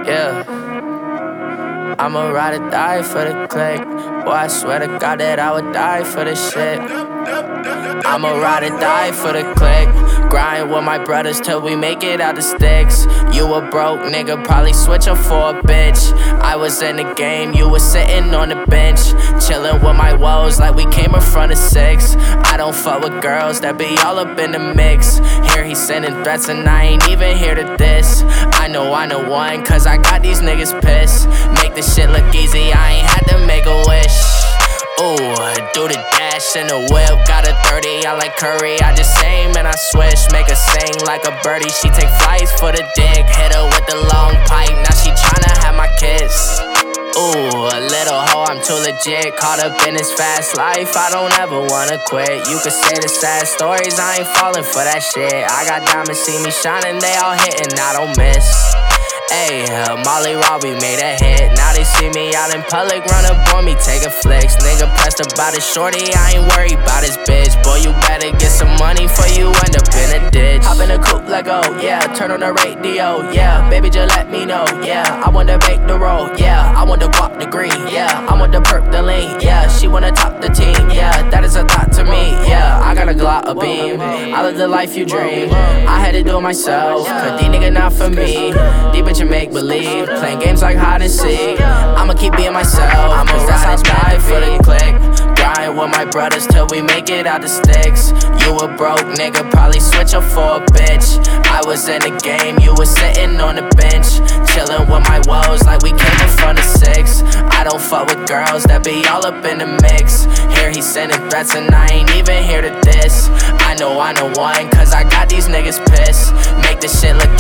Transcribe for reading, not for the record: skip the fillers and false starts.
Yeah. I'ma ride or die for the click. Boy, I swear to God that I would die for this shit. I'ma ride or die for the click. Grind with my brothers till we make it out the sticks. You a broke nigga, probably switch up for a bitch. I was in the game, you was sitting on the bench. Chillin' with my woes like we came in front of six. I don't fuck with girls that be all up in the mix. Here he sending threats and I ain't even here to diss. I know one, cause I got these niggas pissed. Make this shit look easy, I ain't had to make a wish. Ooh, do the dash in the whip, got a 30, I like Curry, I just aim and I switch. Make her sing like a birdie, she take flights for the dick. Hit her with the long pipe, now she tryna have my kiss. Ooh, a little hoe, I'm too legit. Caught up in this fast life, I don't ever wanna quit. You could say the sad stories, I ain't falling for that shit. I got diamonds, see me shining, they all hitting, I don't miss. Ayy, Molly Robbie made a hit. Now they see me out in public, run up on me, taking flicks. Nigga pressed about his shorty, I ain't worried about his bitch. Boy, you better get some money before you end up in a ditch. Hop in a coupe, let go, yeah. Turn on the radio, yeah. Baby, just let me know, yeah. I want to bake the roll, yeah. I want the guap degree, yeah. I want the perp, the lean, yeah. She wanna top the team, yeah. That is a thought to me, yeah. I got a Glock, a beam. I live the life you dream. I had to do it myself, cause these niggas not for me. Deep you make believe, playing games like hide and seek. I'ma keep being myself, I'ma ride or die for the click. Grind with my brothers till we make it out the sticks. You a broke nigga, probably switch up for a bitch. I was in the game, you was sitting on the bench. Chillin' with my woes like we came in front of six. I don't fuck with girls that be all up in the mix. Here he sending threats and I ain't even here to diss. I know one, cause I got these niggas pissed. Make this shit look